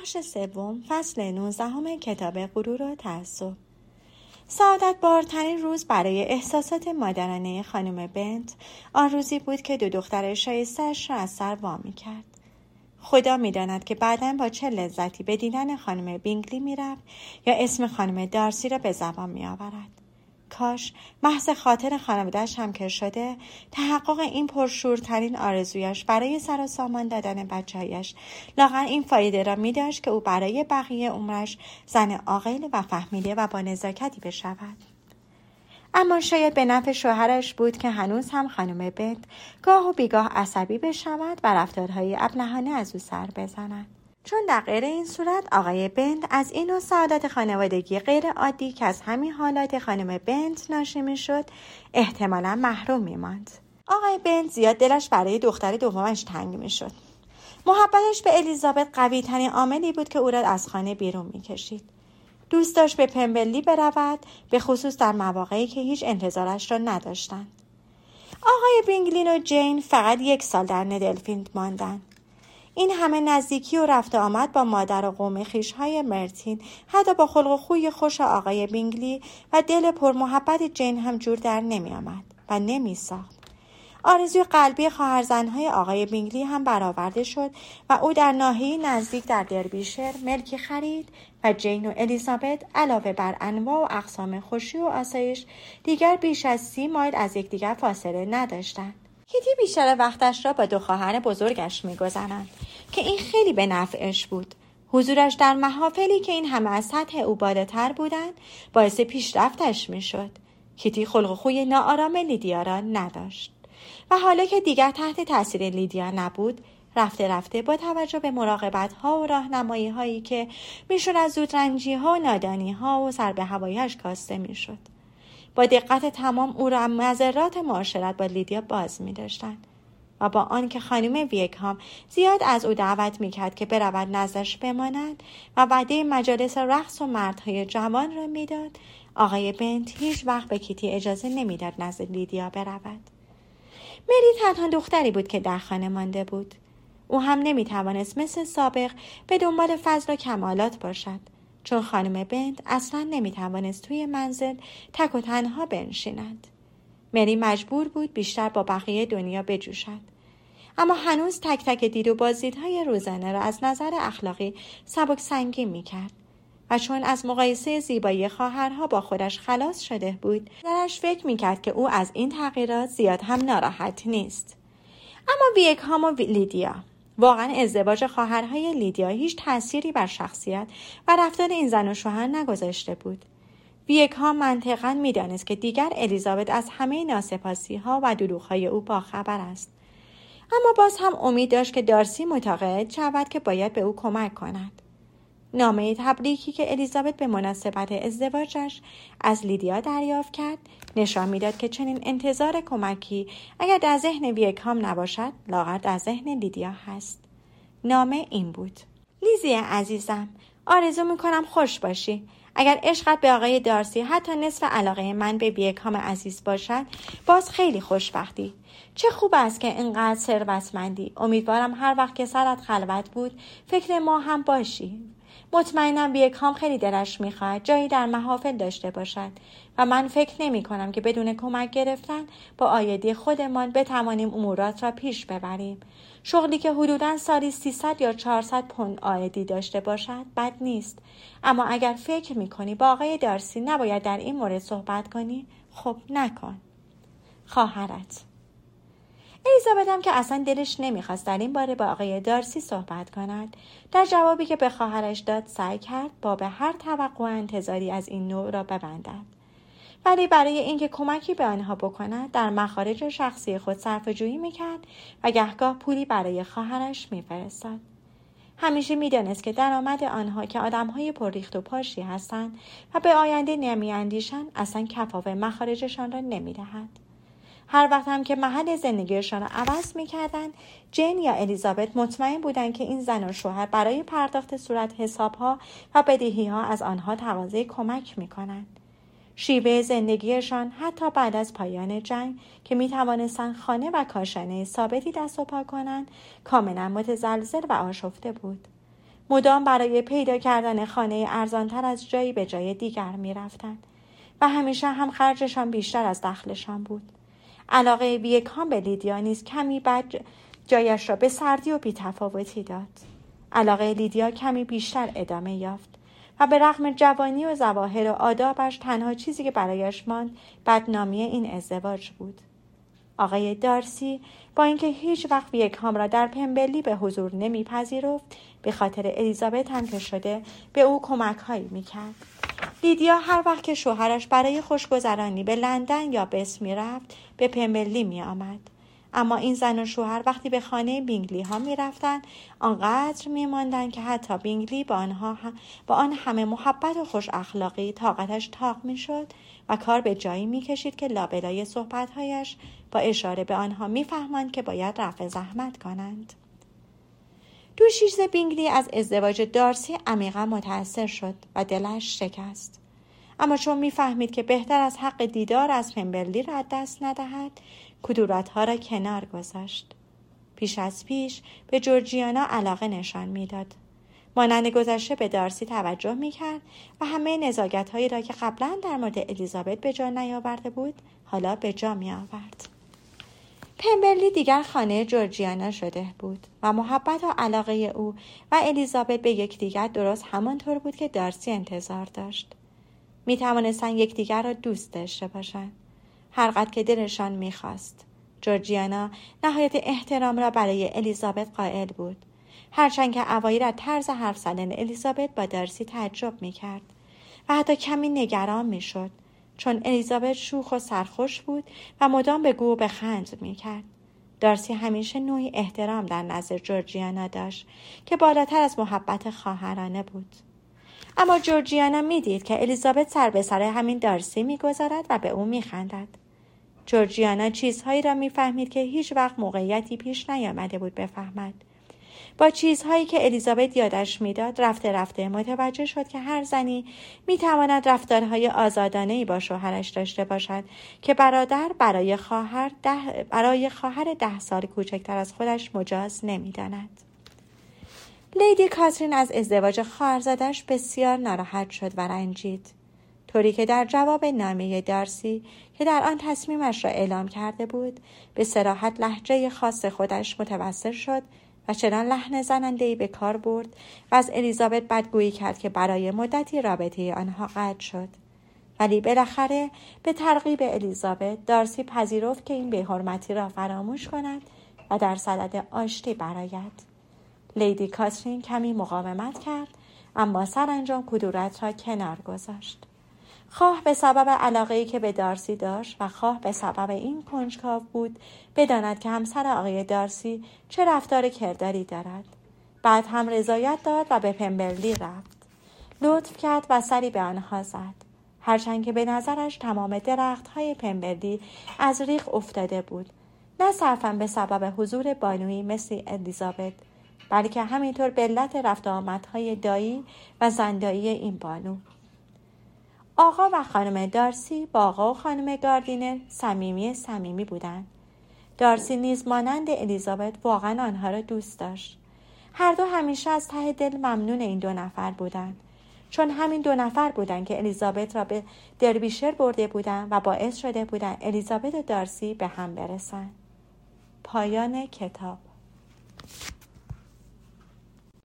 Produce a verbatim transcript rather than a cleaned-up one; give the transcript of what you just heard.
بخش سوم فصل نوزدهم کتاب غرور و تعصب. سعادت بارترین روز برای احساسات مادرانه خانم بنت آن روزی بود که دو دختر شایسته‌اش را از سر وا می‌کرد. خدا می‌داند که بعداً با چه لذتی به دیدن خانم بینگلی می‌رفت یا اسم خانم دارسی را به زبان می‌آورد. کاش محض خاطر خانواده‌اش هم که شده تحقق این پرشورترین آرزویش برای سر و سامان دادن بچه‌هایش لااقل این فایده را می‌داشت که او برای بقیه عمرش زن عاقل و فهمیده و با نزاکتی بشود. اما شاید به نفع شوهرش بود که هنوز هم خانم بنت گاه و بیگاه عصبی بشود و رفتارهای ابلهانه از او سر بزند. چون در غیر این صورت آقای بنت از این نوع سعادت خانوادگی غیر عادی که از همین حالات خانم بنت ناشی می‌شد احتمالاً محروم می‌ماند. آقای بنت زیاد دلش برای دختر دومش تنگ می‌شد. محبتش به الیزابت قوی‌ترین عاملی بود که او را از خانه بیرون می‌کشید. دوست داشت به پمبرلی برود، به خصوص در مواقعی که هیچ انتظارش را نداشتند. آقای بینگلین و جین فقط یک سال در ندلفیلد ماندند. این همه نزدیکی و رفت آمد با مادر و قوم خویش‌های مرتین، حتی با خلق و خوی خوش آقای بینگلی و دل پر محبت جین هم جور در نمی آمد و نمی ساخت. آرزوی قلبی خواهرزن‌های آقای بینگلی هم برآورده شد و او در ناحیه‌ای نزدیک در دربیشر ملکی خرید و جین و الیزابت علاوه بر انواع و اقسام خوشی و آسایش دیگر بیش از سی مایل از یکدیگر فاصله نداشتند. کیتی بیشتر وقتش را با دو خواهر بزرگش می‌گذراند که این خیلی به نفعش بود. حضورش در محافلی که این همه از سطح او بالاتر بودند باعث پیشرفتش می‌شد. کیتی خلق و خوی ناآرام لیدیا را نداشت و حالا که دیگر تحت تاثیر لیدیا نبود، رفته رفته با توجه به مراقبت‌ها و راهنمایی‌هایی که میشد از زودرنجی‌ها و نادانی‌ها و سر به هوایش کاسته میشد، با دقت تمام او را مضرات معاشرت با لیدیا باز می‌داشتند و با آنکه خانم ویکهام زیاد از او دعوت می‌کرد که برود نزدش بماند و وعده مجالس رقص و مردهای جوان را میداد، آقای بنت هیچ وقت به کیتی اجازه نمیداد نزد لیدیا برود. مری تنها دختری بود که در خانه مانده بود. او هم نمیتوانست مثل سابق به دنبال فضل و کمالات باشد، چون خانم بنت اصلا نمیتوانست توی منزل تک و تنها بنشیند. مری مجبور بود بیشتر با بقیه دنیا بجوشد، اما هنوز تک تک دید و بازدیدهای روزانه را از نظر اخلاقی سبک سنگین میکرد و چون از مقایسه زیبایی خواهرها با خودش خلاص شده بود، درش فکر میکرد که او از این تغییرات زیاد هم ناراحت نیست. اما ویکهام و لیدیا، واقعا ازدواج خواهرهای لیدیا هیچ تأثیری بر شخصیت و رفتار این زن و شوهر نگذاشته بود. ویکهام منطقاً میدانست که دیگر الیزابت از همه ناسپاسی‌ها و دروغ‌های او باخبر است، اما باز هم امید داشت که دارسی متقاعد شود که باید به او کمک کند. نامه تبریکی که الیزابت به مناسبت ازدواجش از لیدیا دریافت کرد نشان میداد که چنین انتظار کمکی اگر در ذهن ویکهام نباشد لااقل در ذهن لیدیا هست. نامه این بود: لیزی عزیزم، آرزو میکنم خوش باشی. اگر عشقت به آقای دارسی حتی نصف علاقه من به ویکهام عزیز باشد، باز خیلی خوشبختی. چه خوب است که اینقدر ثروتمندی. امیدوارم هر وقت که سرت خلوت بود فکر ما هم باشی. مطمئنم ویکهام خیلی دلش میخواهد جایی در محافل داشته باشد و من فکر نمی کنم که بدون کمک گرفتن با آیدی خودمان بتوانیم امورات را پیش ببریم. شغلی که حدوداً سالی سیصد یا چهارصد پوند آیدی داشته باشد بد نیست، اما اگر فکر میکنی با آقای دارسی نباید در این مورد صحبت کنی، خب نکن. خواهرت. الیزابت هم که اصلا دلش نمیخواست در این باره با آقای دارسی صحبت کند، در جوابی که به خواهرش داد سعی کرد با به هر توقع انتظاری از این نوع را ببندد، ولی برای اینکه کمکی به آنها بکند در مخارج شخصی خود صرفه‌جویی میکرد و گهگاه پولی برای خواهرش میفرستاد. همیشه میدانست که درآمد آنها که آدمهای پرریخت و پاشی هستند و به آینده نمیاندیشند اصلا کفاف مخارجشان را نمیدهد. هر وقت هم که محل زندگیشان را عوض می‌کردند، جین یا الیزابت مطمئن بودند که این زن و شوهر برای پرداخت صورت حساب‌ها و بدهی‌ها از آنها تقاضای کمک می‌کنند. شیوه زندگیشان حتی بعد از پایان جنگ که می‌توانستند خانه و کاشانه ثابتی دست و پا کنند، کاملا متزلزل و آشفته بود. مدام برای پیدا کردن خانه ارزانتر از جایی به جای دیگر می رفتن و همیشه هم خرجشان بیشتر از دخلشان بود. علاقه ویکهام به لیدیا نیز کمی بعد جایش را به سردی و بی‌تفاوتی داد. علاقه لیدیا کمی بیشتر ادامه یافت و به رغم جوانی و ظواهر و آدابش تنها چیزی که برایش ماند بدنامی این ازدواج بود. آقای دارسی با اینکه هیچ وقت ویکهام را در پمبرلی به حضور نمیپذیرفت، به خاطر الیزابت هم که شده به او کمک‌هایی میکرد. لیدیا هر وقت که شوهرش برای خوشگذرانی به لندن یا بس میرفت به پمبرلی میآمد. اما این زن و شوهر وقتی به خانه بینگلی ها می رفتن آنقدر می ماندن که حتی بینگلی با آنها هم با آن همه محبت و خوش اخلاقی طاقتش تاق می شد و کار به جایی می کشید که لابلای صحبتهایش با اشاره به آنها می فهمند که باید رفع زحمت کنند. دوشیز بینگلی از ازدواج دارسی عمیقا متأثر شد و دلش شکست. اما چون می‌فهمید که بهتر از حق دیدار از پمبرلی را دست ندهد، کدورت‌ها را کنار گذاشت. پیش از پیش به جورجیانا علاقه نشان می‌داد. مانند گذشته به دارسی توجه می‌کرد و همه نزاکت‌هایی را که قبلا در مورد الیزابت به جا نیاورده بود، حالا به جا می‌آورد. پمبرلی دیگر خانه جورجیانا شده بود و محبت و علاقه او و الیزابت به یکدیگر درست همانطور بود که دارسی انتظار داشت. می توانستند یکدیگر را دوست داشته باشند هر قدر که دلشان می خواست. جورجیانا نهایت احترام را برای الیزابت قائل بود، هرچند که اوایل از طرز حرف زدن الیزابت با دارسی تعجب می کرد و حتی کمی نگران می شد، چون الیزابت شوخ و سرخوش بود و مدام به گو و به خند می کرد. دارسی همیشه نوعی احترام در نظر جورجیانا داشت که بالاتر از محبت خواهرانه بود. اما جورجیانا می دید که الیزابت سر به سر همین دارسی می گذارد و به او می خندد. جورجیانا چیزهایی را می فهمید که هیچ وقت موقعیتی پیش نیامده بود بفهمد. با چیزهایی که الیزابت یادش میداد رفته رفته متوجه شد که هر زنی می تواند رفتارهای آزادانه‌ای با شوهرش داشته باشد که برادر برای خواهر ده برای خواهر ده سال کوچکتر از خودش مجاز نمی‌داند. لیدی کاترین از ازدواج خواهرزادش بسیار ناراحت شد و رنجید، طوری که در جواب نامه دارسی که در آن تصمیمش را اعلام کرده بود به صراحت لهجه خاص خودش متوسل شد و چنان لحن زننده‌ای به کار برد و از الیزابت بدگویی کرد که برای مدتی رابطه آنها قطع شد. ولی بالاخره به ترغیب الیزابت دارسی پذیرفت که این بی‌حرمتی را فراموش کند و در صدد آشتی برآید. لیدی کاترین کمی مقاومت کرد، اما سرانجام کدورت را کنار گذاشت. خواه به سبب علاقه‌ای که به دارسی داشت و خواه به سبب این کنجکاو بود بداند که همسر آقای دارسی چه رفتار کرداری دارد. بعد هم رضایت داد و به پمبرلی رفت. لطف کرد و سری به آنها زد، هرچند که به نظرش تمام درخت‌های پمبرلی از ریخ افتاده بود، نه صرفاً به سبب حضور بانویی مثل الیزابت، بلکه همینطور به علت رفت آمدهای دایی و زندایی این بانو. آقا و خانم دارسی با آقا و خانم گاردینر صمیمی صمیمی بودند. دارسی نیز مانند الیزابت واقعا آنها را دوست داشت. هر دو همیشه از ته دل ممنون این دو نفر بودند، چون همین دو نفر بودند که الیزابت را به دربیشر برده بودند و باعث شده بودند الیزابت و دارسی به هم برسند. پایان کتاب.